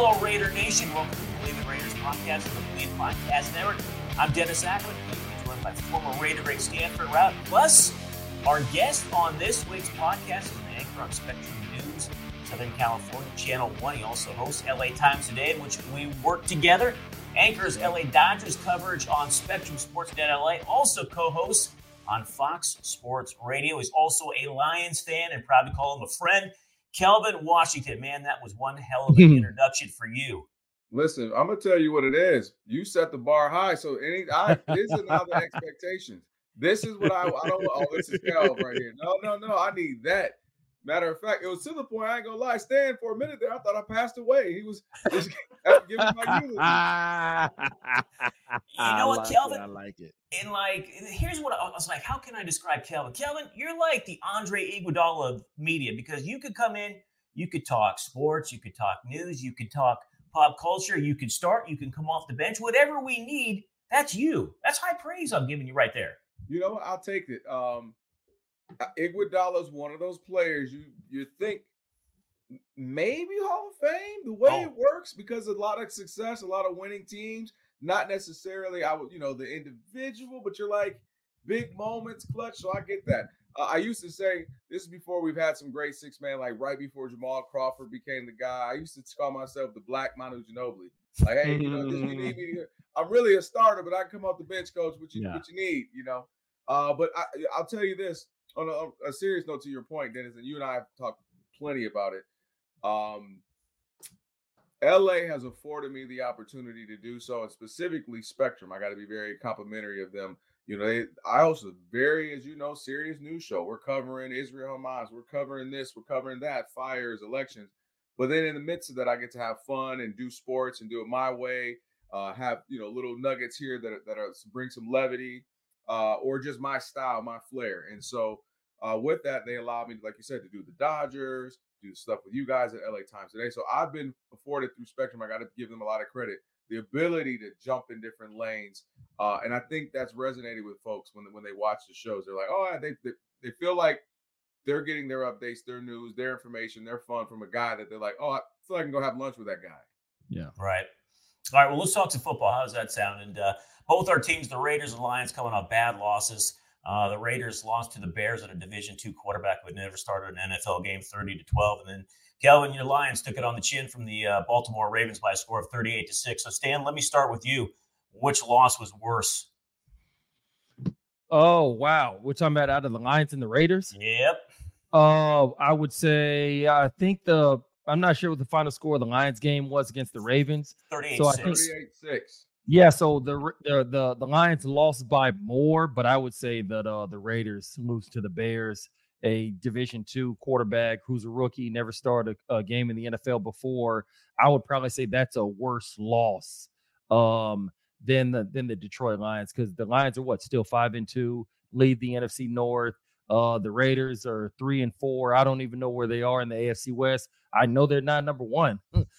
Hello, Raider Nation. Welcome to the Believe in Raiders podcast from the Believe Podcast Network. I'm Dennis Ackman, joined by former Raider Rick Stanford Route. Plus, our guest on this week's podcast is an anchor on Spectrum News, Southern California, Channel 1. He also hosts LA Times Today, in which we work together. Anchors LA Dodgers coverage on Spectrum Sportsnet LA. Also co-hosts on Fox Sports Radio. He's also a Lions fan and proud to call him a friend. Kelvin Washington, man, that was one hell of an introduction for you. Listen, I'm gonna tell you what it is. You set the bar high, so these are now the expectations. This is what I don't. Oh, this is Kel right here. No. I need that. Matter of fact, it was to the point I ain't gonna lie. Stan, for a minute there, I thought I passed away. He was just giving my eulogy. You know what, Kelvin? I like it. And here's what I was like, how can I describe Kelvin? Kelvin, you're like the Andre Iguodala of media, because you could come in, you could talk sports, you could talk news, you could talk pop culture, you could start, you can come off the bench, whatever we need, that's you. That's high praise I'm giving you right there. You know what? I'll take it. Iguodala is one of those players you think maybe Hall of Fame, the way it works, because a lot of success, a lot of winning teams. Not necessarily, the individual, but you're like big moments, clutch. So I get that. I used to say, this is before we've had some great six man, like right before Jamal Crawford became the guy. I used to call myself the Black Manu Ginobili. Like, hey, you need me to, I'm really a starter, but I can come off the bench, coach. What you need, But I'll tell you this on a serious note to your point, Dennis, and you and I have talked plenty about it. LA has afforded me the opportunity to do so, and specifically Spectrum. I got to be very complimentary of them. I host a very, as you know, serious news show. We're covering Israel Hamas. We're covering this. We're covering that. Fires, elections. But then in the midst of that, I get to have fun and do sports and do it my way. Have little nuggets here that are bring some levity, or just my style, my flair. And so with that, they allow me, like you said, to do the Dodgers, do stuff with you guys at LA Times Today. So I've been afforded through Spectrum. I got to give them a lot of credit. The ability to jump in different lanes. And I think that's resonated with folks when they watch the shows. They're like, oh, they feel like they're getting their updates, their news, their information, their fun from a guy that they're like, oh, I feel like I can go have lunch with that guy. Yeah. Right. All right, well, let's talk some football. How does that sound? And both our teams, the Raiders and Lions, coming off bad losses. The Raiders lost to the Bears at a Division II quarterback who had never started an NFL game, 30-12. And then, Kelvin, your Lions took it on the chin from the Baltimore Ravens by a score of 38-6. So, Stan, let me start with you. Which loss was worse? Oh, wow. We're talking about out of the Lions and the Raiders? Yep. I would say, I'm not sure what the final score of the Lions game was against the Ravens. 38-6. So I think 38-6. Yeah, so the Lions lost by more, but I would say that the Raiders lose to the Bears, a Division II quarterback who's a rookie, never started a game in the NFL before. I would probably say that's a worse loss than the Detroit Lions, because the Lions are still 5-2, lead the NFC North. The Raiders are 3-4. I don't even know where they are in the AFC West. I know they're not number one.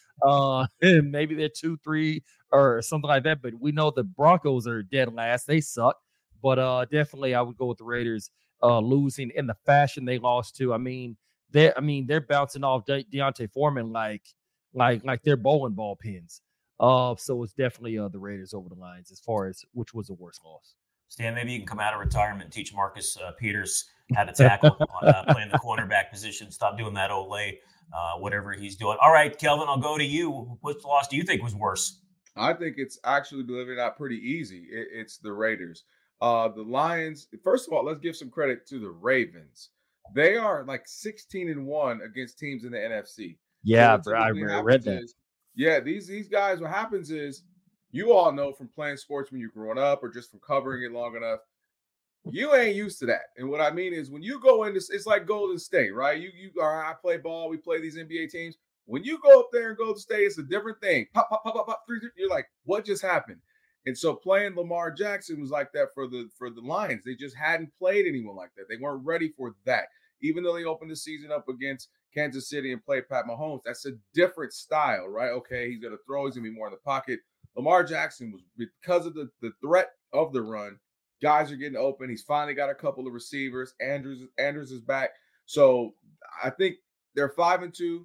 Maybe they're 2-3 or something like that. But we know the Broncos are dead last. They suck. But definitely, I would go with the Raiders losing in the fashion they lost to. They're bouncing off Deontay Foreman like they're bowling ball pins. So it's definitely the Raiders over the Lions as far as which was the worst loss. Stan, maybe you can come out of retirement and teach Marcus Peters how to tackle playing the cornerback position. Stop doing that Olay, whatever he's doing. All right, Kelvin, I'll go to you. Which loss do you think was worse? I think it's actually, believe it or not, pretty easy. It's the Raiders. The Lions, first of all, let's give some credit to the Ravens. They are like 16-1 against teams in the NFC. Yeah, so I read that. These guys, what happens is, you all know from playing sports when you're growing up or just from covering it long enough, you ain't used to that. And what I mean is, when you go into, it's like Golden State, right? I play ball, we play these NBA teams. When you go up there and Golden State, it's a different thing. Pop, pop, pop, pop, pop, 3, 3. You're like, what just happened? And so playing Lamar Jackson was like that for the Lions. They just hadn't played anyone like that. They weren't ready for that. Even though they opened the season up against Kansas City and played Pat Mahomes, that's a different style, right? Okay, he's going to throw. He's going to be more in the pocket. Lamar Jackson was, because of the threat of the run, guys are getting open. He's finally got a couple of receivers. Andrews is back. So I think they're 5-2.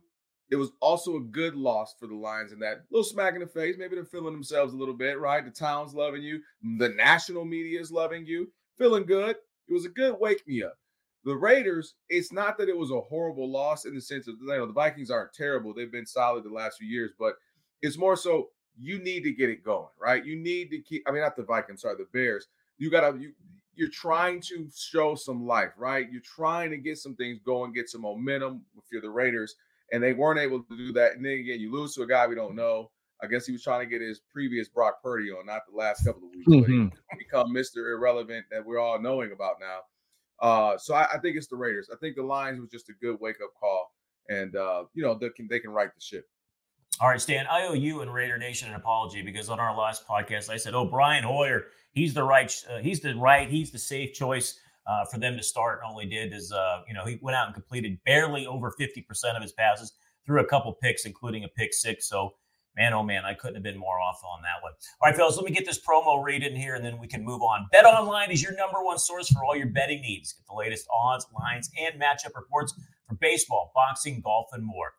it was also a good loss for the Lions in that little smack in the face. Maybe they're feeling themselves a little bit, right? The town's loving you. The national media is loving you. Feeling good. It was a good wake me up. The Raiders, it's not that it was a horrible loss in the sense of, the Vikings aren't terrible. They've been solid the last few years, but it's more so you need to get it going, right? You need to keep, not the Vikings, sorry, the Bears. You're trying to show some life, right? You're trying to get some things going, get some momentum if you're the Raiders, and they weren't able to do that. And then again, you lose to a guy we don't know. I guess he was trying to get his previous Brock Purdy on, not the last couple of weeks, but he become Mr. Irrelevant that we're all knowing about now. So I think it's the Raiders. I think the Lions was just a good wake-up call, and they can right the ship. All right, Stan, I owe you and Raider Nation an apology because on our last podcast, I said, Brian Hoyer, he's the safe choice for them to start. And all he did is, he went out and completed barely over 50% of his passes, threw a couple picks, including a pick six. So, man, oh man, I couldn't have been more off on that one. All right, fellas, let me get this promo read in here, and then we can move on. BetOnline is your number one source for all your betting needs. Get the latest odds, lines, and matchup reports for baseball, boxing, golf, and more.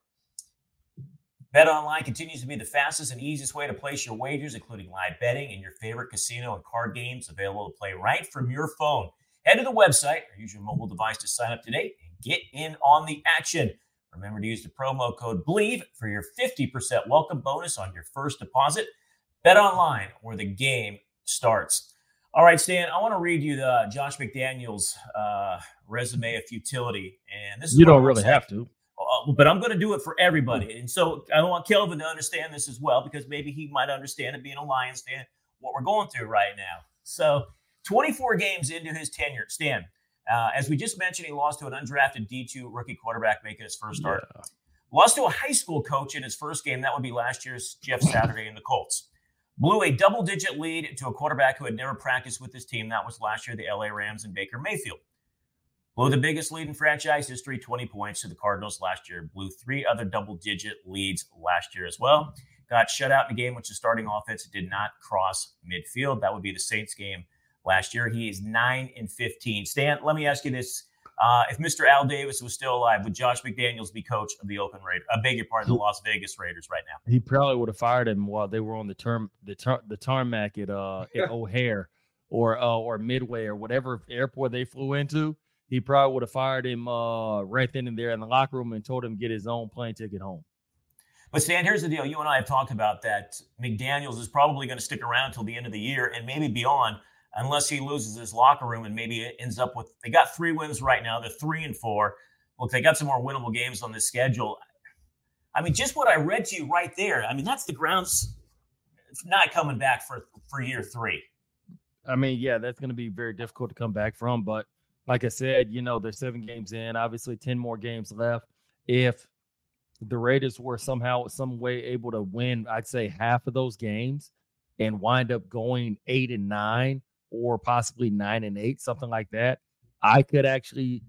BetOnline continues to be the fastest and easiest way to place your wagers, including live betting and your favorite casino and card games available to play right from your phone. Head to the website or use your mobile device to sign up today and get in on the action. Remember to use the promo code BLEAV for your 50% welcome bonus on your first deposit. BetOnline, where the game starts. All right, Stan, I want to read you the Josh McDaniels resume of futility. And this is you don't really have to. But I'm going to do it for everybody. And so I want Kelvin to understand this as well, because maybe he might understand it being a Lions fan, what we're going through right now. So 24 games into his tenure, Stan, as we just mentioned, he lost to an undrafted D2 rookie quarterback making his first start. Yeah. Lost to a high school coach in his first game. That would be last year's Jeff Saturday in the Colts. Blew a double-digit lead to a quarterback who had never practiced with his team. That was last year, the LA Rams and Baker Mayfield. Blew the biggest lead in franchise history, 20 points to the Cardinals last year. Blew 3 other double-digit leads last year as well. Got shut out in a game which the starting offense did not cross midfield. That would be the Saints game last year. He is 9-15. Stan, let me ask you this. If Mr. Al Davis was still alive, would Josh McDaniels be coach of the Oakland Raiders? I beg your pardon, the Las Vegas Raiders right now. He probably would have fired him while they were on the tarmac at O'Hare or Midway or whatever airport they flew into. He probably would have fired him right then and there in the locker room and told him to get his own plane ticket home. But Stan, here's the deal. You and I have talked about that. McDaniels is probably going to stick around until the end of the year and maybe beyond, unless he loses his locker room and maybe it ends up with – they got 3 wins right now. They're 3-4. Look, they got some more winnable games on this schedule. I mean, just what I read to you right there, I mean, that's the grounds not coming back for year 3. I mean, yeah, that's going to be very difficult to come back from. But like I said, they're 7 games in, obviously 10 more games left. If the Raiders were somehow, some way able to win, I'd say half of those games and wind up going 8-9 or possibly 9-8, something like that, I could actually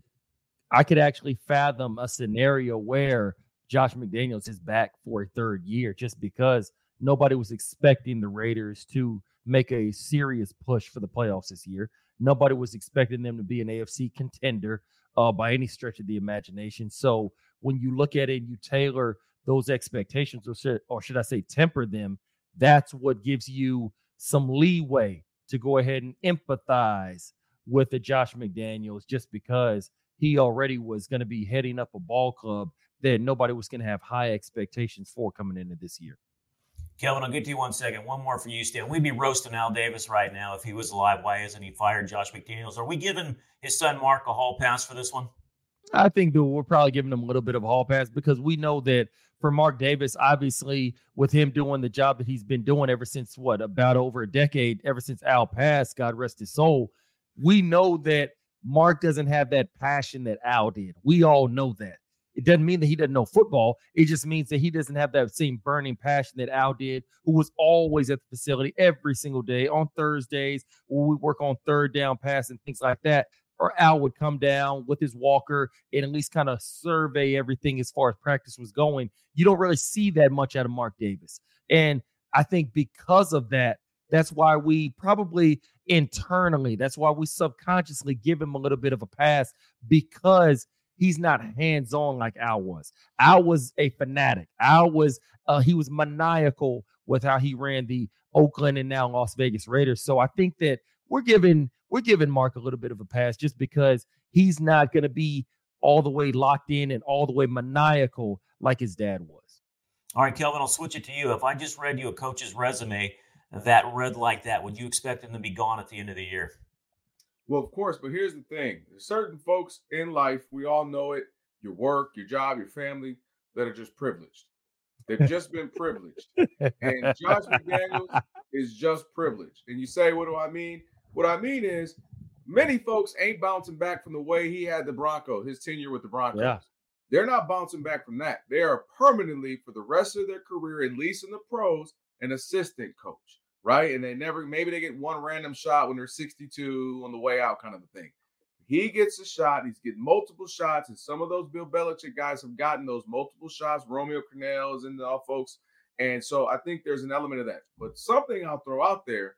fathom a scenario where Josh McDaniels is back for a 3rd year, just because nobody was expecting the Raiders to make a serious push for the playoffs this year. Nobody was expecting them to be an AFC contender by any stretch of the imagination. So when you look at it and you tailor those expectations, or should I say temper them, that's what gives you some leeway to go ahead and empathize with the Josh McDaniels, just because he already was going to be heading up a ball club that nobody was going to have high expectations for coming into this year. Kelvin, I'll get to you 1 second. One more for you, Stan. We'd be roasting Al Davis right now if he was alive. Why hasn't he fired Josh McDaniels? Are we giving his son Mark a hall pass for this one? I think that we're probably giving him a little bit of a hall pass, because we know that for Mark Davis, obviously, with him doing the job that he's been doing ever since, about over a decade, ever since Al passed, God rest his soul, we know that Mark doesn't have that passion that Al did. We all know that. It doesn't mean that he doesn't know football. It just means that he doesn't have that same burning passion that Al did, who was always at the facility every single day on Thursdays when we work on 3rd down pass and things like that. Or Al would come down with his walker and at least kind of survey everything as far as practice was going. You don't really see that much out of Mark Davis. And I think because of that, that's why we probably internally, that's why we subconsciously give him a little bit of a pass, because he's not hands-on like Al was. Al was a fanatic. He was maniacal with how he ran the Oakland and now Las Vegas Raiders. So I think that we're giving Mark a little bit of a pass just because he's not going to be all the way locked in and all the way maniacal like his dad was. All right, Kelvin, I'll switch it to you. If I just read you a coach's resume that read like that, would you expect him to be gone at the end of the year? Well, of course, but here's the thing. There's certain folks in life, we all know it, your work, your job, your family, that are just privileged. They've just been privileged. And Josh McDaniels is just privileged. And you say, what do I mean? What I mean is many folks ain't bouncing back from the way he had the Broncos, his tenure with the Broncos. Yeah. They're not bouncing back from that. They are permanently, for the rest of their career, at least in the pros, an assistant coach, right? And maybe they get one random shot when they're 62 on the way out kind of a thing. He gets a shot. He's getting multiple shots. And some of those Bill Belichick guys have gotten those multiple shots, Romeo Crennels and all folks. And so I think there's an element of that. But something I'll throw out there,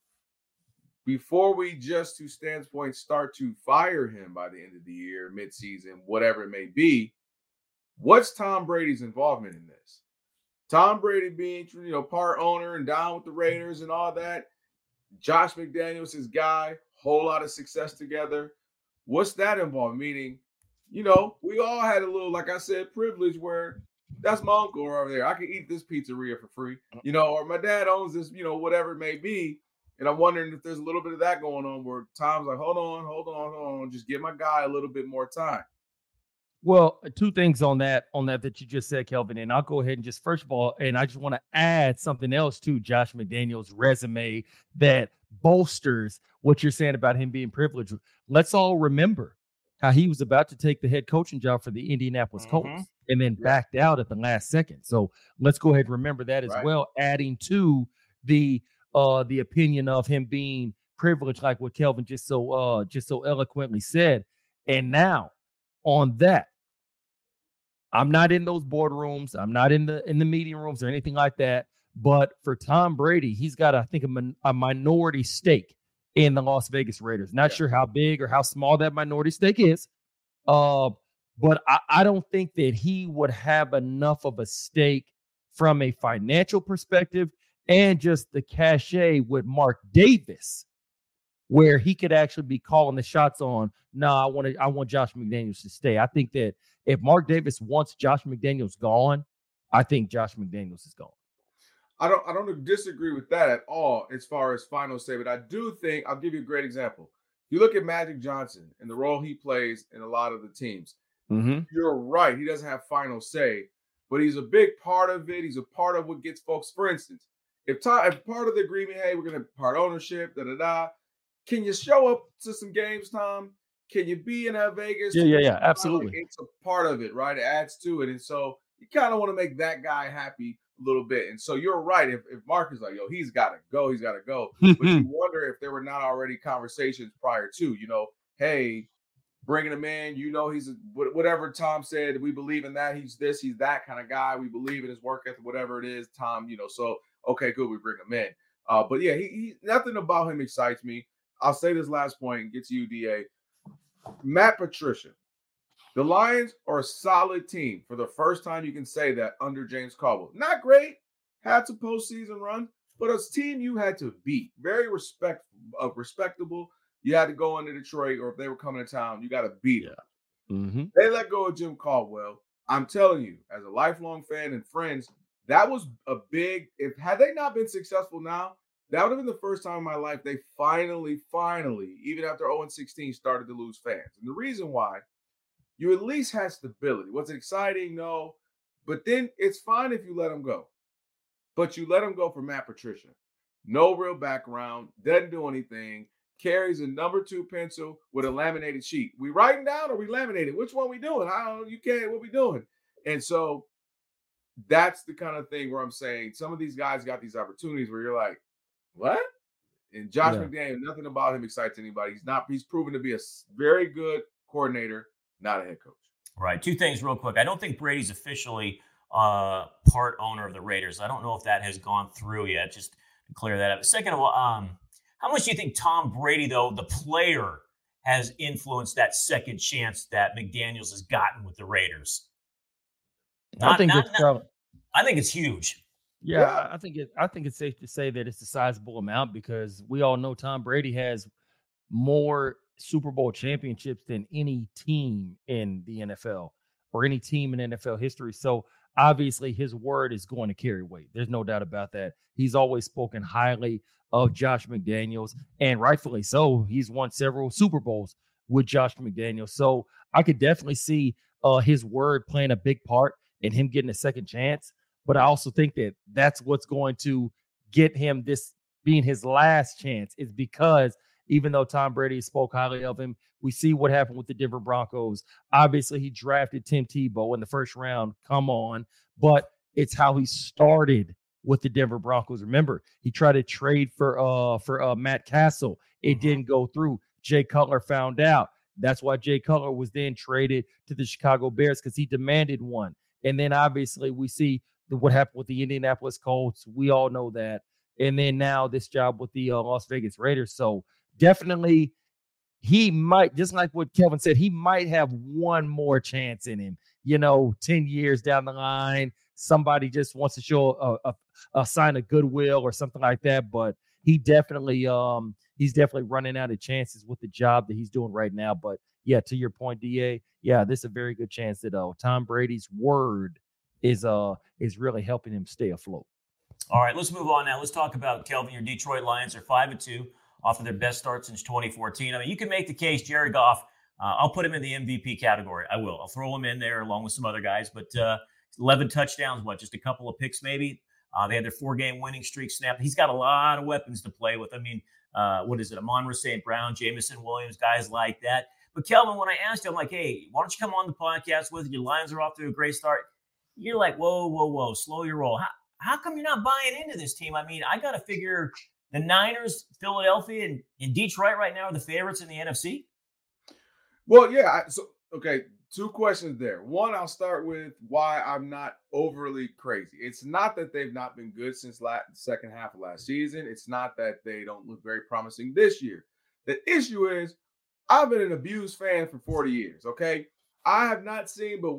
before we just, to Stan's point, start to fire him by the end of the year, midseason, whatever it may be, what's Tom Brady's involvement in this? Tom Brady being, part owner and down with the Raiders and all that. Josh McDaniels, his guy, whole lot of success together. What's that involved? Meaning, we all had a little, like I said, privilege where that's my uncle over there. I can eat this pizzeria for free, or my dad owns this, whatever it may be. And I'm wondering if there's a little bit of that going on where Tom's like, hold on. Just give my guy a little bit more time. Well, two things on that you just said, Kelvin, and I'll go ahead and just, first of all, and I just want to add something else to Josh McDaniels' resume that bolsters what you're saying about him being privileged. Let's all remember how he was about to take the head coaching job for the Indianapolis Colts and then backed out at the last second. So let's go ahead and remember that as well, adding to the opinion of him being privileged, like what Kelvin just so eloquently said. And now on that, I'm not in those boardrooms. I'm not in the meeting rooms or anything like that. But for Tom Brady, he's got, I think, a minority stake in the Las Vegas Raiders. Not sure how big or how small that minority stake is. But I don't think that he would have enough of a stake from a financial perspective and just the cachet with Mark Davis, where he could actually be calling the shots on, I want Josh McDaniels to stay. I think that if Mark Davis wants Josh McDaniels gone, I think Josh McDaniels is gone. I don't disagree with that at all as far as final say, but I do think, I'll give you a great example. You look at Magic Johnson and the role he plays in a lot of the teams. You're right. He doesn't have final say, but he's a big part of it. He's a part of what gets folks, for instance, if part of the agreement, hey, we're going to part ownership, can you show up to some games, Tom? Can you be in Vegas? Yeah, absolutely. It's a part of it, right? It adds to it. And so you kind of want to make that guy happy a little bit. And so you're right. If Mark is like, he's got to go. But you wonder if there were not already conversations prior to, hey, bringing him in, he's whatever Tom said, we believe in that. He's this, he's that kind of guy. We believe in his work ethic, whatever it is, Tom, so, okay, good. We bring him in. But yeah, he nothing about him excites me. I'll say this last point and get to you, DA. Matt Patricia. The Lions are a solid team for the first time you can say that under James Caldwell. Not great, had some postseason run, but a team you had to beat. Very respectable. You had to go into Detroit, or if they were coming to town, you got to beat them. They let go of Jim Caldwell. I'm telling you, as a lifelong fan and friends, that was a big, had they not been successful now, that would have been the first time in my life they finally, even after 0-16, started to lose fans. And the reason why, you at least had stability. Was it exciting? No. But then it's fine if you let them go. But you let them go for Matt Patricia. No real background, doesn't do anything, carries a number 2 pencil with a laminated sheet. We writing down or we laminating? Which one we doing? I don't know. You can't. What we doing? And so that's the kind of thing where I'm saying some of these guys got these opportunities where you're like, what? And Josh McDaniels, nothing about him excites anybody. He's proven to be a very good coordinator, not a head coach. Right. 2 things real quick. I don't think Brady's officially part owner of the Raiders. I don't know if that has gone through yet. Just to clear that up. Second of all, how much do you think Tom Brady, though, the player, has influenced that second chance that McDaniels has gotten with the Raiders? I think it's huge. Yeah, I think it's safe to say that it's a sizable amount because we all know Tom Brady has more Super Bowl championships than any team in the NFL or any team in NFL history. So obviously his word is going to carry weight. There's no doubt about that. He's always spoken highly of Josh McDaniels, and rightfully so. He's won several Super Bowls with Josh McDaniels. So I could definitely see his word playing a big part in him getting a second chance. But I also think that that's what's going to get him this being his last chance is because even though Tom Brady spoke highly of him, we see what happened with the Denver Broncos. Obviously, he drafted Tim Tebow in the first round. Come on. But it's how he started with the Denver Broncos. Remember, he tried to trade for Matt Castle. It didn't go through. Jay Cutler found out. That's why Jay Cutler was then traded to the Chicago Bears because he demanded one. And then obviously we see what happened with the Indianapolis Colts. We all know that. And then now this job with the Las Vegas Raiders. So definitely he might, just like what Kelvin said, he might have one more chance in him. 10 years down the line, somebody just wants to show a sign of goodwill or something like that. But he's definitely running out of chances with the job that he's doing right now. But yeah, to your point, DA, yeah, this is a very good chance that Tom Brady's word is really helping him stay afloat. All right, let's move on now. Let's talk about Kelvin. Your Detroit Lions are 5-2 off of their best start since 2014. I mean, you can make the case, Jared Goff. I'll put him in the MVP category. I will. I'll throw him in there along with some other guys. But 11 touchdowns, just a couple of picks maybe. They had their 4-game winning streak snapped. He's got a lot of weapons to play with. I mean, what is it? Amon-Ra St. Brown, Jameson Williams, guys like that. But Kelvin, when I asked you, I'm like, hey, why don't you come on the podcast with your Lions are off to a great start? You're like, whoa, slow your roll. How come you're not buying into this team? I mean, I got to figure the Niners, Philadelphia, and Detroit right now are the favorites in the NFC. Well, yeah. Okay, 2 questions there. One, I'll start with why I'm not overly crazy. It's not that they've not been good since second half of last season. It's not that they don't look very promising this year. The issue is I've been an abused fan for 40 years, okay? I have not seen but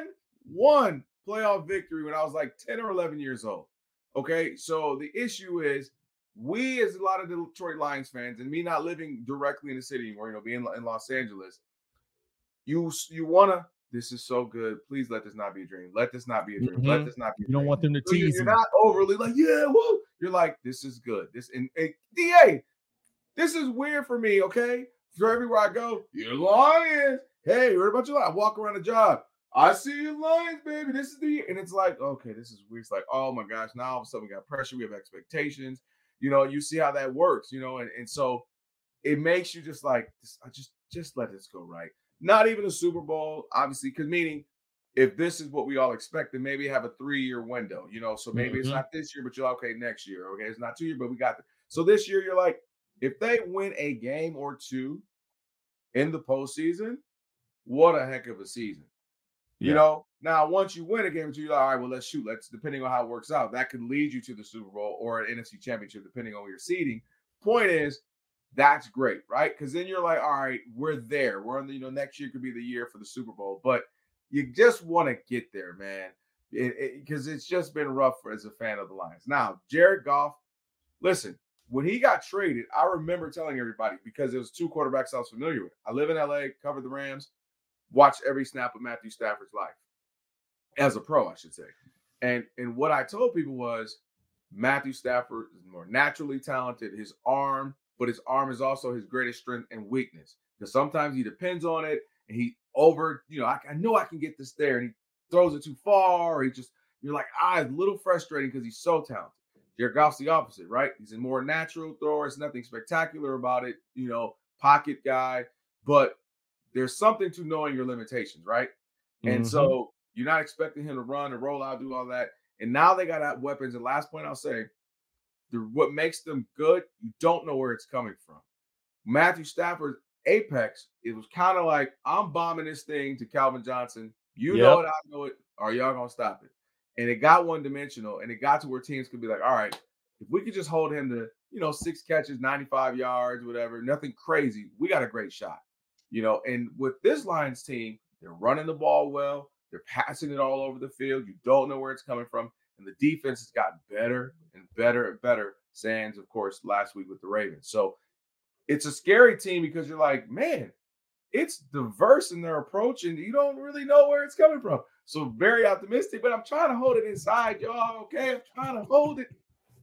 one playoff victory when I was like 10 or 11 years old, okay? So the issue is we, as a lot of Detroit Lions fans, and me not living directly in the city anymore, being in Los Angeles, you want to, this is so good. Please let this not be a dream. Let this not be a dream. Let this not be a dream. You don't want them to tease you. You're not overly like, yeah, woo. You're like, this is good. And DA, this is weird for me, okay? So everywhere I go, you're Lions. Hey, what about your Lions? I walk around the job. I see you Lions, baby. This is and it's like, okay, this is weird. It's like, oh my gosh, now all of a sudden we got pressure. We have expectations. You see how that works, and so it makes you just like, just let this go right. Not even a Super Bowl, obviously, because meaning if this is what we all expect, then maybe have a 3-year window, so maybe it's not this year, but you're like, okay, next year. Okay, it's not 2 years, but we got so this year you're like, if they win a game or two in the postseason, what a heck of a season. Yeah. Now once you win a game or two, you're like, all right, well, let's depending on how it works out, that could lead you to the Super Bowl or an NFC Championship, depending on your seeding. Point is, that's great, right? Because then you're like, all right, we're there. We're on the, next year could be the year for the Super Bowl, but you just want to get there, man, because it's just been rough as a fan of the Lions. Now, Jared Goff, listen, when he got traded, I remember telling everybody, because there was 2 quarterbacks I was familiar with. I live in LA, covered the Rams, watched every snap of Matthew Stafford's life as a pro, I should say. And what I told people was Matthew Stafford is more naturally talented. His arm is also his greatest strength and weakness, because sometimes he depends on it and he I know I can get this there, and he throws it too far, or you're like, it's a little frustrating because he's so talented. Jared Goff's the opposite, right? He's a more natural thrower. It's nothing spectacular about it, pocket guy, but there's something to knowing your limitations, right? And so you're not expecting him to run and roll out, do all that. And now they got weapons. And last point I'll say, what makes them good, you don't know where it's coming from. Matthew Stafford's apex, it was kind of like, I'm bombing this thing to Calvin Johnson. You know it, I know it. Are y'all going to stop it? And it got one-dimensional, and it got to where teams could be like, all right, if we could just hold him to, 6 catches, 95 yards, whatever, nothing crazy, we got a great shot. And with this Lions team, they're running the ball well. They're passing it all over the field. You don't know where it's coming from. And the defense has gotten better and better and better. Sans, of course, last week with the Ravens. So it's a scary team because you're like, man, it's diverse in their approach and you don't really know where it's coming from. So very optimistic, but I'm trying to hold it inside, y'all. Okay, I'm trying to hold it.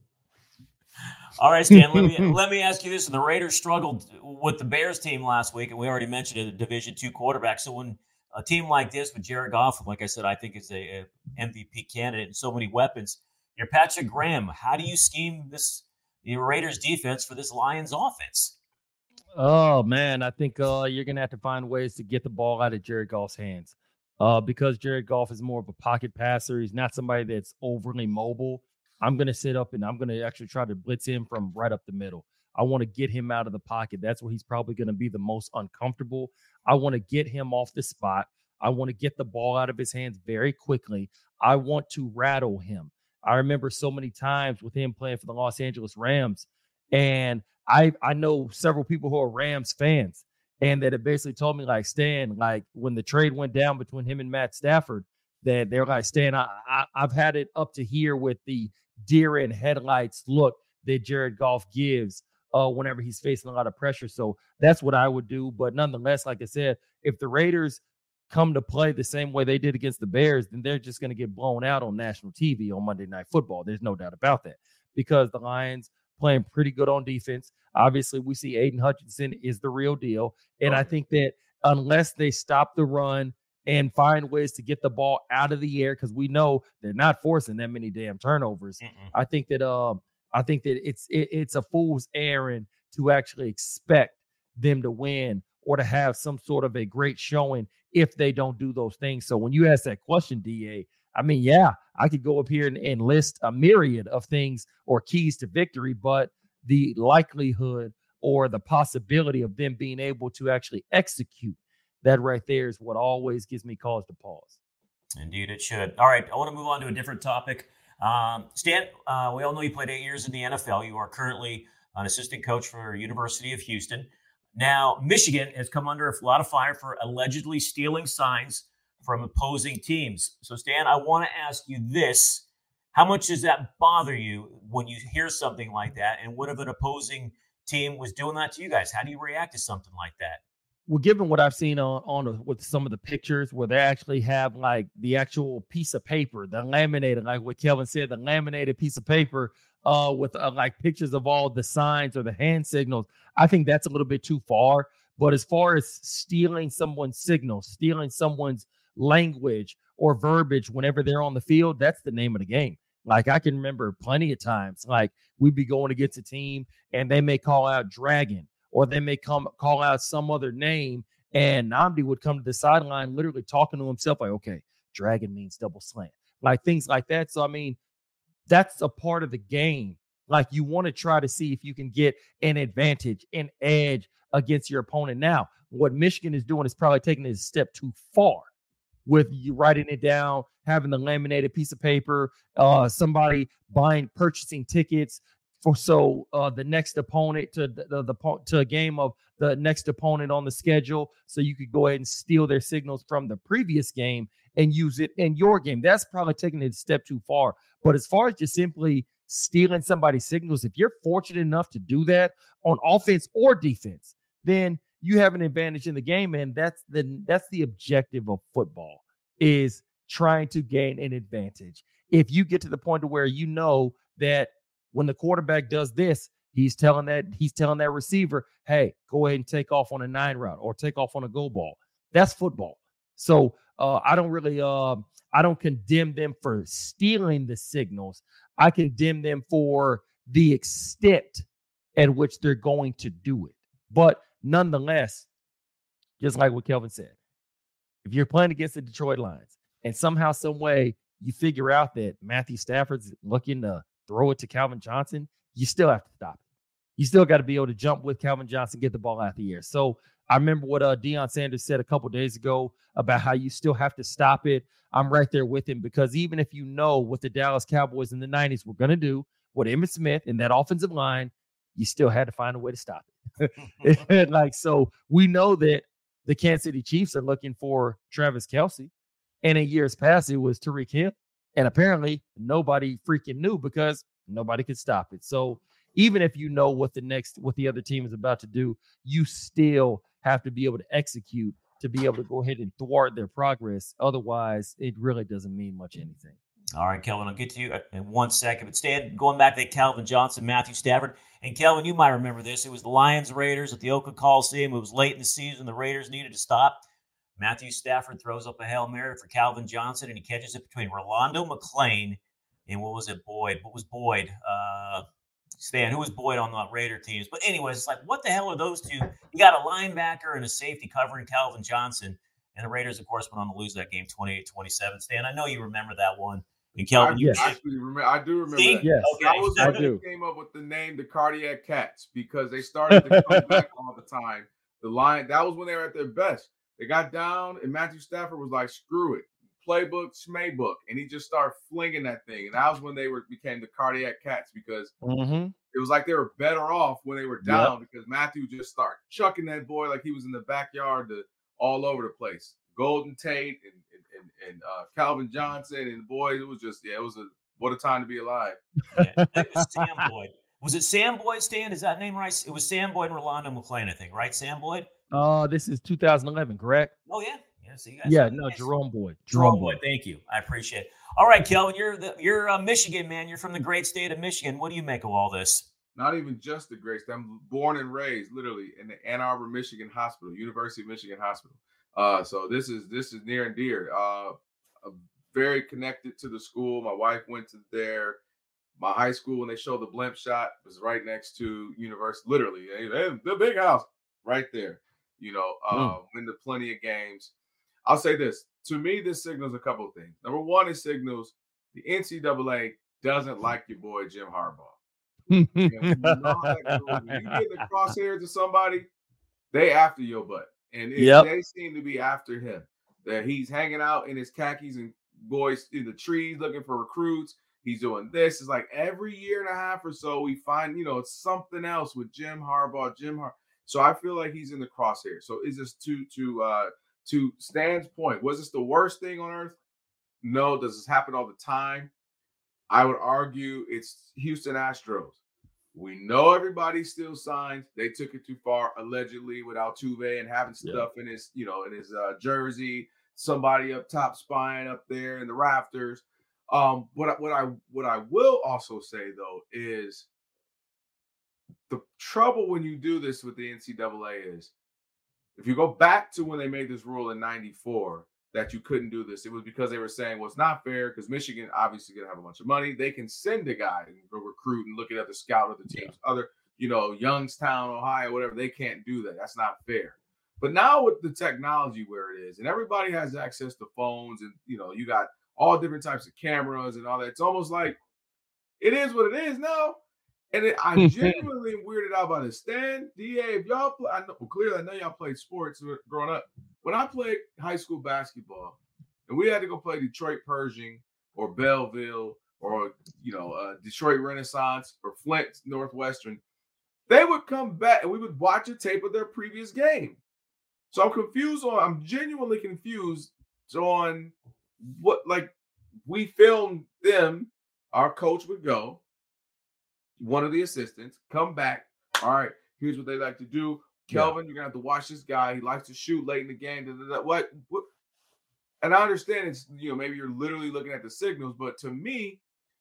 All right, Stan, let me ask you this. The Raiders struggled with the Bears team last week, and we already mentioned it, a Division II quarterback. So when a team like this with Jared Goff, like I said, I think is a MVP candidate and so many weapons, you're Patrick Graham. How do you scheme the Raiders defense for this Lions offense? Oh, man, I think you're going to have to find ways to get the ball out of Jared Goff's hands because Jared Goff is more of a pocket passer. He's not somebody that's overly mobile. I'm going to sit up and I'm going to actually try to blitz him from right up the middle. I want to get him out of the pocket. That's where he's probably going to be the most uncomfortable. I want to get him off the spot. I want to get the ball out of his hands very quickly. I want to rattle him. I remember so many times with him playing for the Los Angeles Rams, and I know several people who are Rams fans, and that have basically told me, like, Stan, like when the trade went down between him and Matt Stafford, that they're like, Stan, I've had it up to here with the deer in headlights look that Jared Goff gives whenever he's facing a lot of pressure. So that's what I would do. But nonetheless, like I said, if the Raiders come to play the same way they did against the Bears, then they're just going to get blown out on national TV on Monday Night Football. There's no doubt about that because the Lions playing pretty good on defense. Obviously, we see Aiden Hutchinson is the real deal. And I think that unless they stop the run and find ways to get the ball out of the air, because we know they're not forcing that many damn turnovers. I think that it's a fool's errand to actually expect them to win or to have some sort of a great showing if they don't do those things. So when you ask that question, DA, I mean, yeah, I could go up here and list a myriad of things or keys to victory, but the likelihood or the possibility of them being able to actually execute that right there is what always gives me cause to pause. Indeed, it should. All right, I want to move on to a different topic. Stan, we all know you played 8 years in the NFL. You are currently an assistant coach for University of Houston. Now, Michigan has come under a lot of fire for allegedly stealing signs from opposing teams. So, Stan, I want to ask you this. How much does that bother you when you hear something like that? And what if an opposing team was doing that to you guys? How do you react to something like that? Well, given what I've seen with some of the pictures where they actually have like the actual piece of paper, the laminated, like what Kelvin said, the laminated piece of paper with like pictures of all the signs or the hand signals, I think that's a little bit too far. But as far as stealing someone's signals, stealing someone's language or verbiage whenever they're on the field, that's the name of the game. Like I can remember plenty of times, like we'd be going against a team and they may call out dragon, or they may call out some other name, and Nnamdi would come to the sideline literally talking to himself like, okay, dragon means double slant, like things like that. So, I mean, that's a part of the game. Like you want to try to see if you can get an advantage, an edge against your opponent. Now, what Michigan is doing is probably taking it a step too far with you writing it down, having the laminated piece of paper, somebody purchasing tickets for the next opponent to a game of the next opponent on the schedule, so you could go ahead and steal their signals from the previous game and use it in your game. That's probably taking it a step too far. But as far as just simply stealing somebody's signals, if you're fortunate enough to do that on offense or defense, then you have an advantage in the game, and that's the objective of football, is trying to gain an advantage. If you get to the point to where you know that when the quarterback does this, he's telling that receiver, hey, go ahead and take off on a 9 route or take off on a go ball. That's football. So I don't condemn them for stealing the signals. I condemn them for the extent at which they're going to do it. But nonetheless, just like what Kelvin said, if you're playing against the Detroit Lions and somehow, some way you figure out that Matthew Stafford's looking to throw it to Calvin Johnson, you still have to stop it. You still got to be able to jump with Calvin Johnson, get the ball out of the air. So I remember what Deion Sanders said a couple of days ago about how you still have to stop it. I'm right there with him, because even if you know what the Dallas Cowboys in the 90s were going to do with Emmitt Smith and that offensive line, you still had to find a way to stop it. So we know that the Kansas City Chiefs are looking for Travis Kelce. And in years past, it was Tyreek Hill. And apparently nobody freaking knew because nobody could stop it. So even if you know what the other team is about to do, you still have to be able to execute to be able to go ahead and thwart their progress. Otherwise, it really doesn't mean much anything. All right, Kelvin, I'll get to you in 1 second. But Stan, going back to Calvin Johnson, Matthew Stafford. And Kelvin, you might remember this. It was the Lions-Raiders at the Oakland Coliseum. It was late in the season. The Raiders needed to stop. Matthew Stafford throws up a Hail Mary for Calvin Johnson, and he catches it between Rolando McClain and Boyd? What was Boyd? Stan, who was Boyd on the Raider teams? But anyways, it's like, what the hell are those two? You got a linebacker and a safety covering Calvin Johnson. And the Raiders, of course, went on to lose that game 28-27. Stan, I know you remember that one. And Kelvin, I do remember that. Yes, okay. That was when they came up with the name the Cardiac Cats because they started to come back all the time. That was when they were at their best. They got down, and Matthew Stafford was like, screw it. Playbook, Schmaybook. And he just started flinging that thing. And that was when they became the Cardiac Cats because it was like they were better off when they were down because Matthew just started chucking that boy like he was in the backyard all over the place. Golden Tate and Calvin Johnson and boys, it was just, what a time to be alive. Yeah, it was Sam Boyd. Was it Sam Boyd, Stan? Is that name right? It was Sam Boyd and Rolando McClain, I think, right? Sam Boyd? This is 2011, correct? Oh, yeah. So you guys Jerome Boyd. Jerome Boyd. Thank you. I appreciate it. All right, Kelvin, you're a Michigan man. You're from the great state of Michigan. What do you make of all this? Not even just the great state. I'm born and raised literally in the Ann Arbor, Michigan hospital, University of Michigan Hospital. So this is near and dear. I'm very connected to the school. My wife went to my high school when they showed the blimp shot was right next to university. Literally, the big house right there. Win to plenty of games. I'll say this. To me, this signals a couple of things. Number one, it signals the NCAA doesn't like your boy Jim Harbaugh. You get the crosshairs of somebody, they after your butt. And they seem to be after him. That he's hanging out in his khakis and boys in the trees looking for recruits. He's doing this. It's like every year and a half or so we find, it's something else with Jim Harbaugh. So I feel like he's in the crosshairs. So is this to Stan's point, was this the worst thing on earth? No. Does this happen all the time? I would argue it's Houston Astros. We know everybody still signs. They took it too far, allegedly, with Altuve and having stuff in his, in his jersey. Somebody up top spying up there in the rafters. What I will also say though is the trouble when you do this with the NCAA is if you go back to when they made this rule in '94 that you couldn't do this, it was because they were saying, well, it's not fair because Michigan obviously going to have a bunch of money. They can send a guy and go recruit and look at the scout of the teams. Other, Youngstown, Ohio, whatever, they can't do that. That's not fair. But now with the technology where it is, and everybody has access to phones and, you got all different types of cameras and all that. It's almost like it is what it is now. And I'm genuinely weirded out by this. Stan, DA, if y'all play, I know y'all played sports growing up. When I played high school basketball and we had to go play Detroit Pershing or Belleville or, Detroit Renaissance or Flint Northwestern, they would come back and we would watch a tape of their previous game. So I'm genuinely confused on what, we filmed them, our coach would go, one of the assistants, come back. All right, here's what they like to do. Kelvin, you're going to have to watch this guy. He likes to shoot late in the game. What? And I understand it's, maybe you're literally looking at the signals, but to me,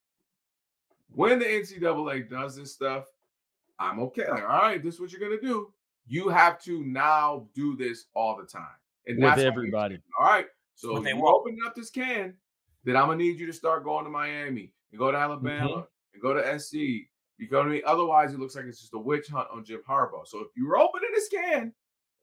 when the NCAA does this stuff, I'm okay. All right, this is what you're going to do. You have to now do this all the time. And with everybody. All right, so if you're opening up this can, then I'm going to need you to start going to Miami and go to Alabama and go to SC. You know what I mean? Otherwise, it looks like it's just a witch hunt on Jim Harbaugh. So if you're opening this can,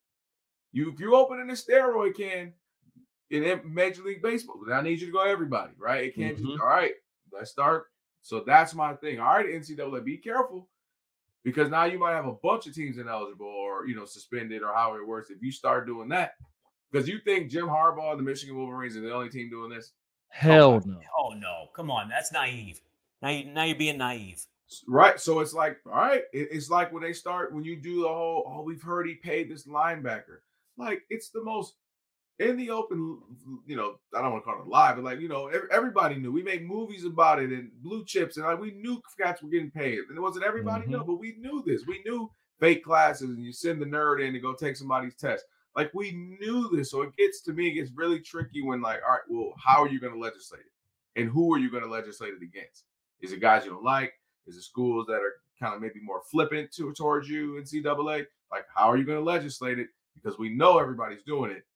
if you're opening a steroid can in Major League Baseball, then I need you to go everybody, right? It can't just, all right, let's start. So that's my thing. All right, NCAA, be careful because now you might have a bunch of teams ineligible or, suspended or however it works if you start doing that. Because you think Jim Harbaugh and the Michigan Wolverines are the only team doing this? Hell no. Oh, no. Come on. That's naive. Now you're being naive. Right. So it's like, all right, it's like when you do the whole, we've heard he paid this linebacker. like it's the most in the open, you know, I don't want to call it live, but like, you know, everybody knew. We made movies about it and blue chips, and like we knew cats were getting paid. And it wasn't everybody, no, but we knew this. We knew fake classes and you send the nerd in to go take somebody's test. Like we knew this. So it gets really tricky when like, all right, well, how are you going to legislate it? And who are you going to legislate it against? Is it guys you don't like? Is it schools that are kind of maybe more flippant towards you in NCAA? Like, how are you going to legislate it? Because we know everybody's doing it.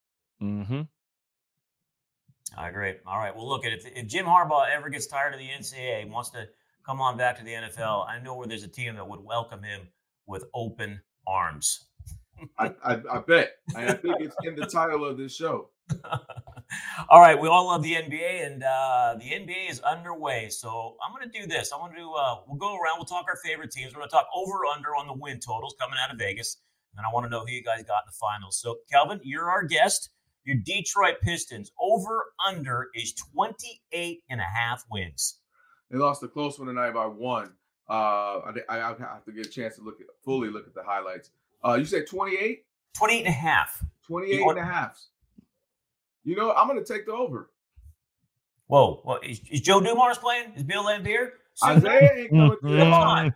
I agree. All right. Well, look, if Jim Harbaugh ever gets tired of the NCAA and wants to come on back to the NFL, I know where there's a team that would welcome him with open arms. I bet. I think it's in the title of this show. All right. We all love the NBA, and the NBA is underway. So I'm going to do this. We'll go around. We'll talk our favorite teams. We're going to talk over-under on the win totals coming out of Vegas. And I want to know who you guys got in the finals. So, Kelvin, you're our guest. Your Detroit Pistons over-under is 28.5 wins. They lost a close one tonight by 1. I have to get a chance to fully look at the highlights. You said 28? 28.5. 28.5. You know, I'm going to take the over. Whoa. Well, is Joe Dumars playing? Is Bill Laimbeer? Isaiah ain't coming through. Come on.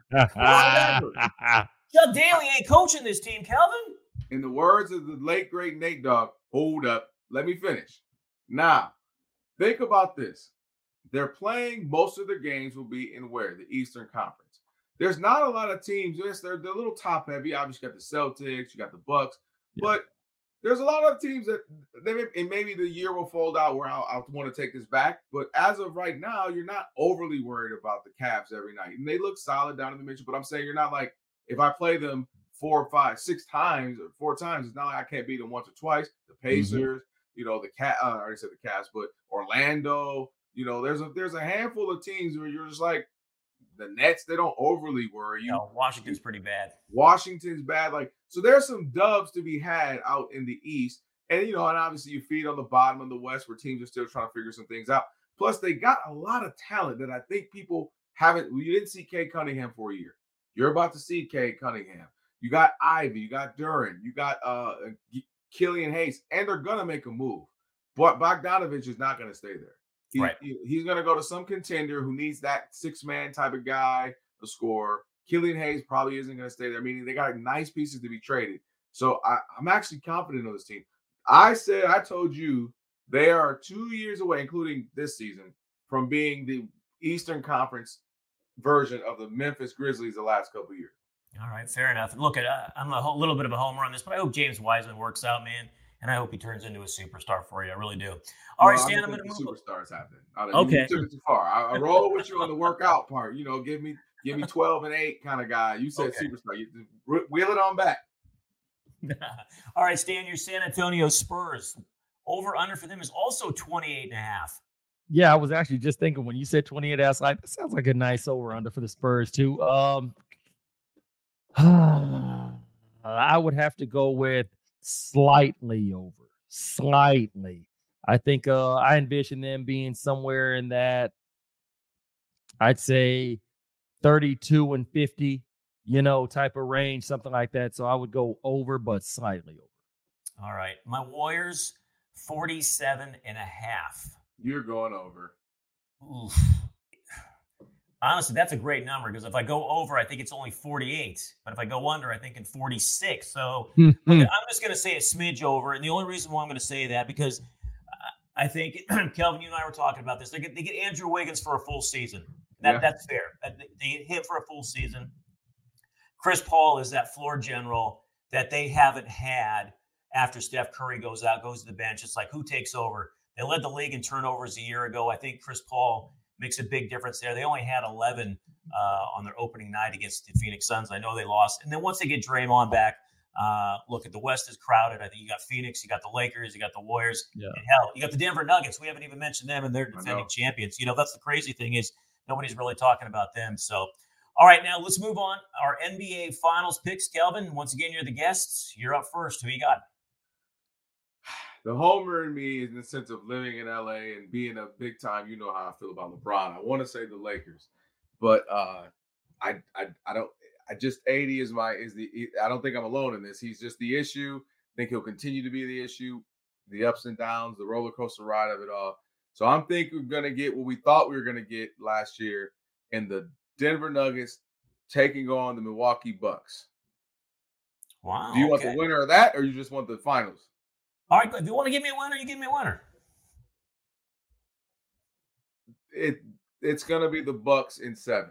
Chuck Daly ain't coaching this team, Kelvin. In the words of the late, great Nate Dogg, hold up. Let me finish. Now, think about this. They're playing, most of their games will be in where? The Eastern Conference. There's not a lot of teams. Yes, they're a little top heavy. Obviously, you got the Celtics, you got the Bucks, but there's a lot of teams that maybe the year will fold out where I'll want to take this back. But as of right now, you're not overly worried about the Cavs every night. And they look solid down in the Mitchell, but I'm saying you're not like, if I play them 4, 5, 6 times or 4 times, it's not like I can't beat them once or twice. The Pacers, you know, I already said the Cavs, but Orlando, you know, there's a handful of teams where you're just like, the Nets, they don't overly worry you. No, Washington's pretty bad. Washington's bad. Like, so there's some dubs to be had out in the East. And, you know, and obviously you feed on the bottom of the West where teams are still trying to figure some things out. Plus, they got a lot of talent that I think people haven't. You didn't see Cade Cunningham for a year. You're about to see Cade Cunningham. You got Ivy. You got Duren. You got Killian Hayes. And they're going to make a move. But Bogdanovich is not going to stay there. He's going to go to some contender who needs that 6-man type of guy to score. Killian Hayes probably isn't going to stay there. Meaning they got nice pieces to be traded. So I'm actually confident of this team. I told you they are 2 years away, including this season, from being the Eastern Conference version of the Memphis Grizzlies the last couple of years. All right, fair enough. Look, I'm a little bit of a homer on this, but I hope James Wiseman works out, man. And I hope he turns into a superstar for you. I really do. All right, Stan, I'm going to move. Superstars happening. Okay. You took it too far. I roll with you on the workout part. You know, give me 12 and 8 kind of guy. You said superstar. You wheel it on back. All right, Stan, your San Antonio Spurs. Over under for them is also 28.5. Yeah, I was actually just thinking when you said 28, I was like, that sounds like a nice over under for the Spurs too. I would have to go with slightly over. Slightly. I think I envision them being somewhere in that, I'd say 32 and 50, you know, type of range, something like that. So I would go over, but slightly over. All right. My Warriors, 47.5. You're going over. Oof. Honestly, that's a great number because if I go over, I think it's only 48. But if I go under, I think it's 46. So I'm just going to say a smidge over. And the only reason why I'm going to say that because I think, Kelvin, you and I were talking about this. They get Andrew Wiggins for a full season. That's fair. They get him for a full season. Chris Paul is that floor general that they haven't had after Steph Curry goes to the bench. It's like, who takes over? They led the league in turnovers a year ago. I think Chris Paul makes a big difference there. They only had 11 on their opening night against the Phoenix Suns. I know they lost. And then once they get Draymond back, look, at the West is crowded. I think you got Phoenix, you got the Lakers, you got the Warriors. Yeah. And hell, you got the Denver Nuggets. We haven't even mentioned them, and they're defending champions. You know, that's the crazy thing is nobody's really talking about them. So, all right, now let's move on. Our NBA Finals picks, Kelvin. Once again, you're the guests. You're up first. Who you got? The homer in me is in the sense of living in LA and being a big time. You know how I feel about LeBron. I want to say the Lakers, but I don't. I just 80 is I don't think I'm alone in this. He's just the issue. think he'll continue to be the issue, the ups and downs, the roller coaster ride of it all. So I'm thinking we're going to get what we thought we were going to get last year in the Denver Nuggets taking on the Milwaukee Bucks. Wow. Do you want the winner of that, or you just want the finals? All right, if you want to give me a winner, you give me a winner. It's going to be the Bucks in 7.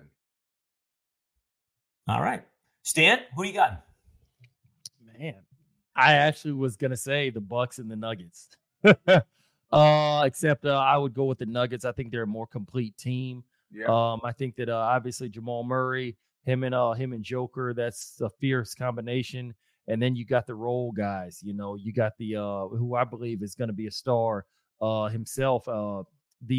All right. Stan, who you got? Man, I actually was going to say the Bucks and the Nuggets. Except I would go with the Nuggets. I think they're a more complete team. Yeah. I think that obviously Jamal Murray, him and Joker, that's a fierce combination. And then you got the role guys. You know, you got the who I believe is going to be a star himself. The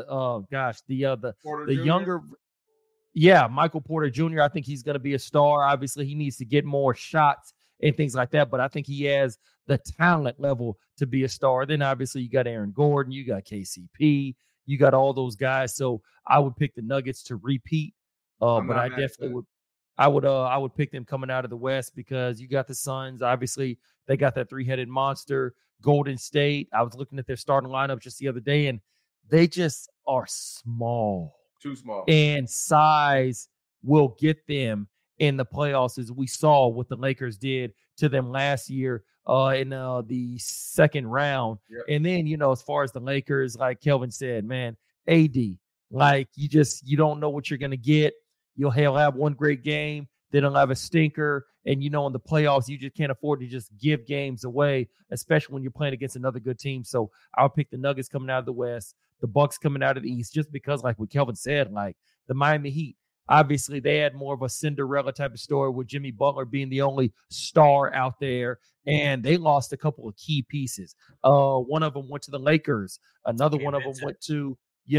younger, Michael Porter Jr. I think he's going to be a star. Obviously, he needs to get more shots and things like that, but I think he has the talent level to be a star. Then obviously you got Aaron Gordon, you got KCP, you got all those guys. So I would pick the Nuggets to repeat. But I definitely would. I would pick them coming out of the West because you got the Suns. Obviously, they got that 3-headed monster. Golden State. I was looking at their starting lineup just the other day, and they just are small. Too small. And size will get them in the playoffs, as we saw what the Lakers did to them last year in the second round. Yep. And then, you know, as far as the Lakers, like Kelvin said, man, AD, like you don't know what you're going to get. You'll have one great game, then you'll have a stinker. And, you know, in the playoffs, you just can't afford to just give games away, especially when you're playing against another good team. So I'll pick the Nuggets coming out of the West, the Bucks coming out of the East, just because, like what Kelvin said, like the Miami Heat, obviously they had more of a Cinderella type of story with Jimmy Butler being the only star out there, and they lost a couple of key pieces. One of them went to the Lakers. Another one of them went to,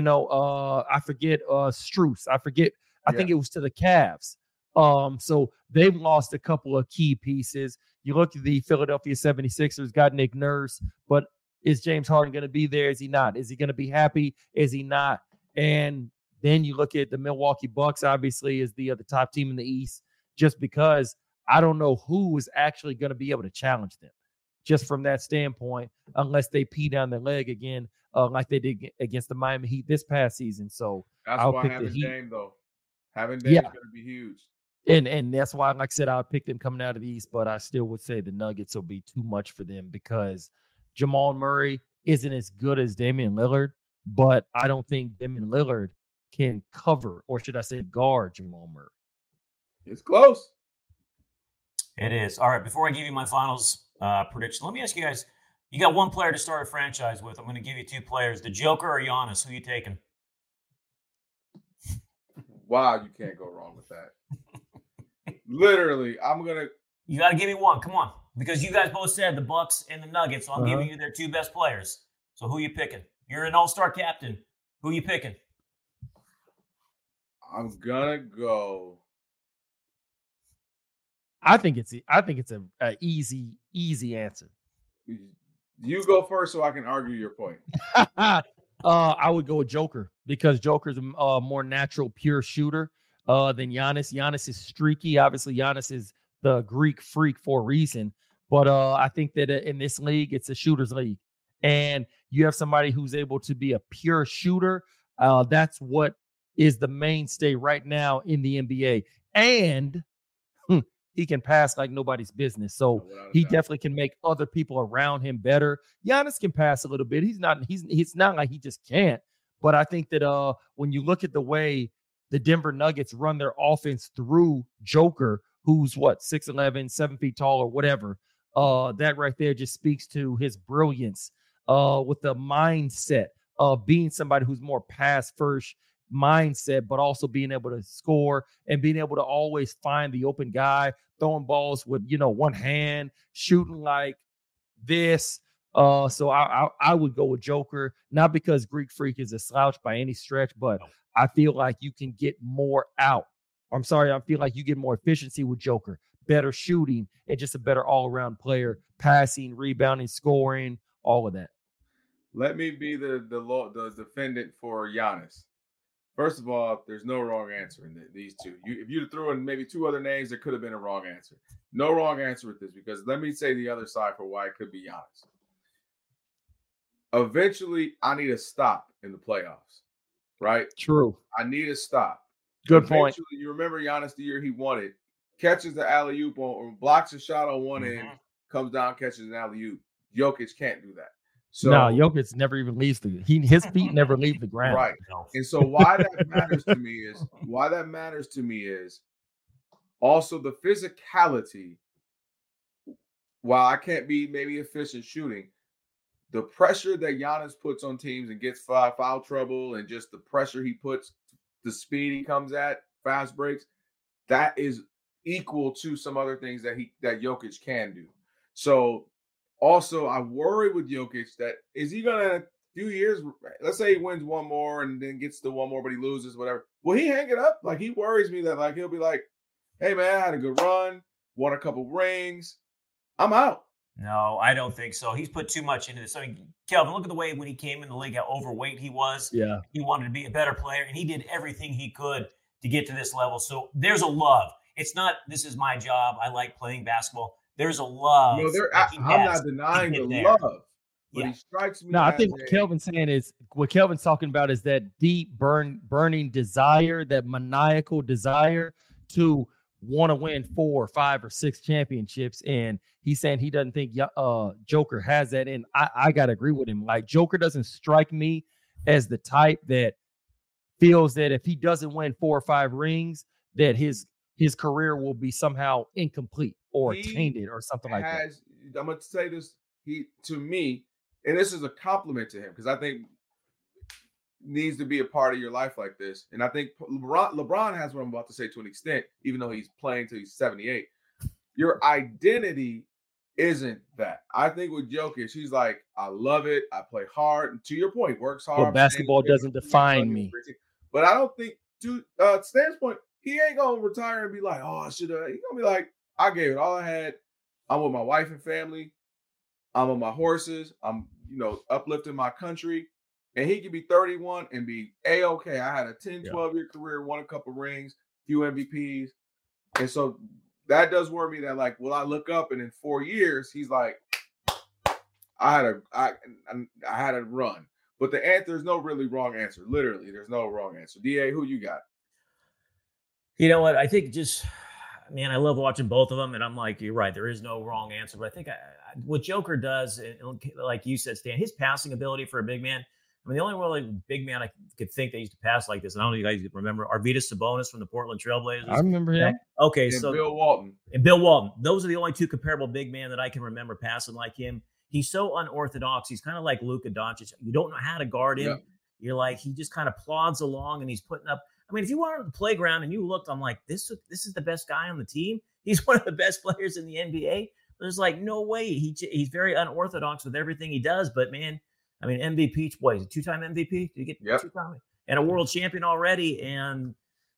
I forget, Strus. I think it was to the Cavs. So they've lost a couple of key pieces. You look at the Philadelphia 76ers, got Nick Nurse, but is James Harden going to be there? Is he not? Is he going to be happy? Is he not? And then you look at the Milwaukee Bucks, obviously, is the top team in the East, just because I don't know who is actually going to be able to challenge them just from that standpoint, unless they pee down their leg again, like they did against the Miami Heat this past season. So I'll pick the Heat. Dame, though. Having Dame is going to be huge. And that's why, like I said, I'll pick them coming out of the East, but I still would say the Nuggets will be too much for them because Jamal Murray isn't as good as Damian Lillard, but I don't think Damian Lillard can cover, or should I say guard, Jamal Murray. It's close. It is. All right, before I give you my finals prediction, let me ask you guys, you got one player to start a franchise with. I'm going to give you 2 players, the Joker or Giannis. Who are you taking? Wow, you can't go wrong with that. Literally, You got to give me one. Come on. Because you guys both said the Bucks and the Nuggets, so I'm giving you their 2 best players. So who you picking? You're an all-star captain. Who you picking? I'm gonna go. I think it's a easy answer. You go first so I can argue your point. I would go with Joker because Joker's a more natural, pure shooter than Giannis. Giannis is streaky. Obviously, Giannis is the Greek freak for a reason. But I think that in this league, it's a shooter's league. And you have somebody who's able to be a pure shooter. That's what is the mainstay right now in the NBA. And he can pass like nobody's business. So he definitely can make other people around him better. Giannis can pass a little bit. It's not like he just can't. But I think that when you look at the way the Denver Nuggets run their offense through Joker, who's 6'11", 7 feet tall or whatever, that right there just speaks to his brilliance with the mindset of being somebody who's more pass first mindset, but also being able to score and being able to always find the open guy, throwing balls with, one hand, shooting like this. So I would go with Joker, not because Greek Freak is a slouch by any stretch, but I feel like you can get more out. I feel like you get more efficiency with Joker, better shooting, and just a better all-around player, passing, rebounding, scoring, all of that. Let me be the defendant for Giannis. First of all, there's no wrong answer in these two. If you threw in maybe two other names, there could have been a wrong answer. No wrong answer with this, because let me say the other side for why it could be Giannis. Eventually, I need a stop in the playoffs, right? True. I need a stop. Good point. You remember Giannis the year he won it, catches the alley-oop or blocks a shot on one end, comes down, catches an alley-oop. Jokic can't do that. So no, Jokic never even leaves his feet never leave the ground. Right. And so why that matters to me is also the physicality. While I can't be maybe efficient shooting, the pressure that Giannis puts on teams and gets foul trouble, and just the pressure he puts, the speed he comes at, fast breaks, that is equal to some other things that Jokic can do. So also, I worry with Jokic that is he gonna, in a few years, let's say he wins one more and then gets to one more, but he loses, whatever. Will he hang it up? Like, he worries me that, like, he'll be like, hey man, I had a good run, won a couple rings, I'm out. No, I don't think so. He's put too much into this. I mean, Kelvin, look at the way when he came in the league, how overweight he was. Yeah. He wanted to be a better player, and he did everything he could to get to this level. So there's a love. It's not, this is my job, I like playing basketball. There's a love. No, I'm not denying the love, but he strikes me. No, I think what Kelvin's saying is, what Kelvin's talking about is that deep burning desire, that maniacal desire to want to win 4 or 5 or 6 championships. And he's saying he doesn't think Joker has that. And I got to agree with him. Like, Joker doesn't strike me as the type that feels that if he doesn't win 4 or 5 rings, that his career will be somehow incomplete or tainted or something like that. I'm going to say this, to me, and this is a compliment to him, because I think needs to be a part of your life like this. And I think LeBron has what I'm about to say to an extent, even though he's playing till he's 78. Your identity isn't that. I think with Jokic, he's like, I love it. I play hard. And to your point, works hard. Well, basketball doesn't define me. But I don't think, to Stan's point, he ain't going to retire and be like, oh, I should have. He's going to be like, I gave it all I had. I'm with my wife and family. I'm on my horses. I'm, uplifting my country. And he could be 31 and be A-okay. I had a 10, 12-year career, won a couple rings, few MVPs. And so that does worry me that, like, will I look up and in 4 years, he's like, I had a run. But there's no really wrong answer. Literally, there's no wrong answer. DA, who you got? You know what? I think I love watching both of them. And I'm like, you're right. There is no wrong answer. But I think what Joker does, like you said, Stan, his passing ability for a big man. I mean, the only really big man I could think that used to pass like this, and I don't know if you guys remember, Arvydas Sabonis from the Portland Trailblazers. I remember him. Okay, and so Bill Walton. And Bill Walton. Those are the only two comparable big men that I can remember passing like him. He's so unorthodox. He's kind of like Luka Doncic. You don't know how to guard him. Yeah. You're like, he just kind of plods along and he's putting up. I mean, if you were on the playground and you looked, I'm like, this is the best guy on the team. He's one of the best players in the NBA. There's like no way. He's very unorthodox with everything he does. But man, I mean, MVP, what is it, 2-time MVP? Did you get 2-time? And a world champion already. And,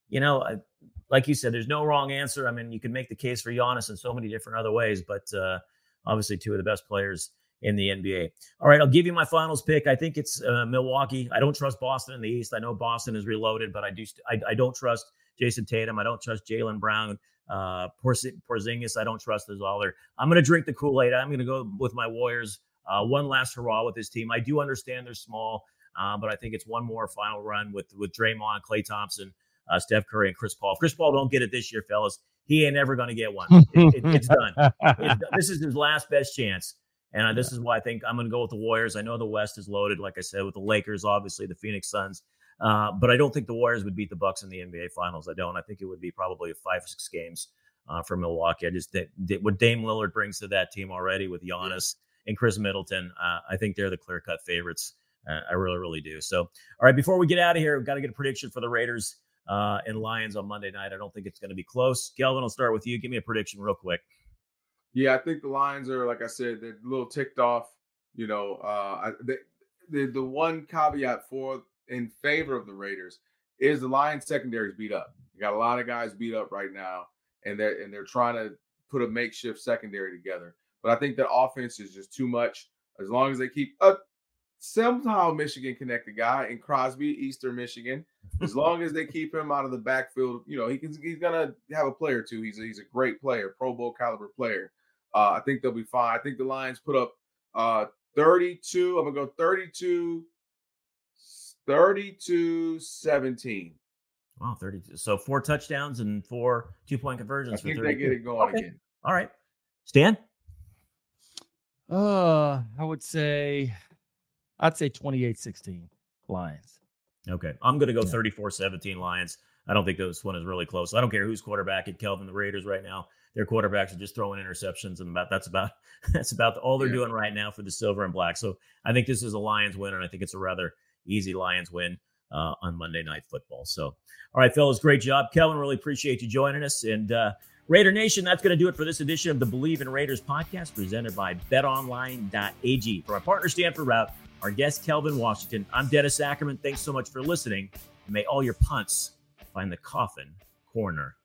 like you said, there's no wrong answer. I mean, you can make the case for Giannis in so many different other ways, but obviously two of the best players in the NBA. All right, I'll give you my finals pick. I think it's Milwaukee. I don't trust Boston in the East. I know Boston is reloaded, but I don't trust Jason Tatum. I don't trust Jaylen Brown. Porzingis, I don't trust those all there. I'm going to drink the Kool-Aid. I'm going to go with my Warriors. One last hurrah with this team. I do understand they're small, but I think it's one more final run with Draymond, Klay Thompson, Steph Curry, and Chris Paul. If Chris Paul don't get it this year, fellas, he ain't ever going to get one. It's done. This is his last best chance. And this is why I think I'm going to go with the Warriors. I know the West is loaded, like I said, with the Lakers, obviously the Phoenix Suns. But I don't think the Warriors would beat the Bucks in the NBA Finals. I don't. I think it would be probably 5 or 6 games for Milwaukee. I just think what Dame Lillard brings to that team already with Giannis and Chris Middleton, I think they're the clear-cut favorites. I really, really do. So, all right, before we get out of here, we've got to get a prediction for the Raiders and Lions on Monday night. I don't think it's going to be close. Kelvin, I'll start with you. Give me a prediction real quick. Yeah, I think the Lions are, like I said, they're a little ticked off. The one caveat in favor of the Raiders is the Lions secondary is beat up. You got a lot of guys beat up right now, and they're trying to put a makeshift secondary together. But I think the offense is just too much. As long as they keep somehow Michigan connect the guy in Crosby, Eastern Michigan. As long as they keep him out of the backfield, he's gonna have a play or two. He's a great player, Pro Bowl caliber player. I think they'll be fine. I think the Lions put up 32. I'm gonna go 32-17. Wow, 32. So 4 touchdowns and 4 2-point conversions. I think they get it going again. All right, Stan. I'd say 28-16 Lions. Okay, I'm going to go 34-17 Lions. I don't think this one is really close. I don't care who's quarterback at Kelvin. The Raiders right now, their quarterbacks are just throwing interceptions, and that's about all they're doing right now for the silver and black. So I think this is a Lions win, and I think it's a rather easy Lions win on Monday Night Football. So, all right, fellas, great job. Kelvin, really appreciate you joining us. And Raider Nation, that's going to do it for this edition of the Believe in Raiders podcast presented by betonline.ag. For our partner, Stanford Route, our guest, Kelvin Washington, I'm Dennis Ackerman. Thanks so much for listening. May all your punts find the coffin corner